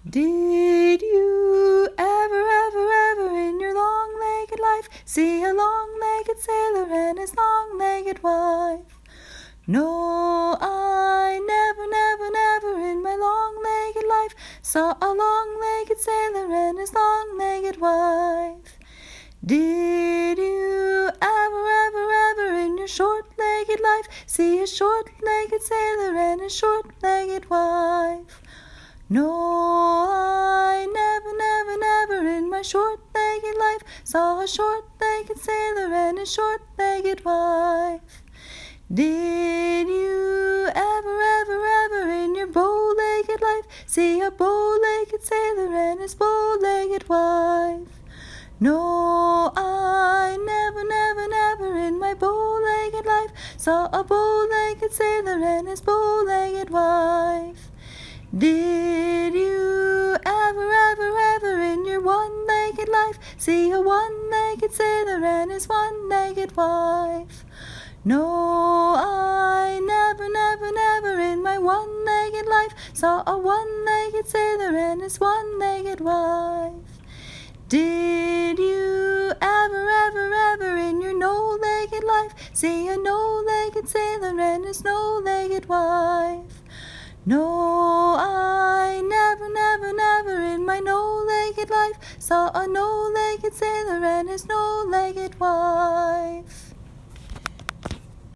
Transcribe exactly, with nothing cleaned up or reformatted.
Did you ever, ever, ever in your long-legged life see a long-legged sailor and his long-legged wife? No, I never, never, never in my long-legged life saw a long-legged sailor and his long-legged wife. Did you ever, ever, ever in your short-legged life see a short-legged sailor and his short-legged wife? No, I never, never, never in my short-legged life saw a short-legged sailor and his short-legged wife. Did you ever, ever, ever in your bow-legged life see a bow-legged sailor and his bow-legged wife? No, I never, never, never in my bow-legged life saw a bow-legged sailor and his bow-legged wife. Did you ever, ever, ever in your one-legged life see a one-legged sailor and his one-legged wife? No, I never, never, never in my one-legged life saw a one-legged sailor and his one-legged wife. Did you ever, ever, ever in your no-legged life see a no-legged sailor and his no-legged wife? No, I never, never, never in my no-legged life saw a no-legged sailor and his no-legged wife.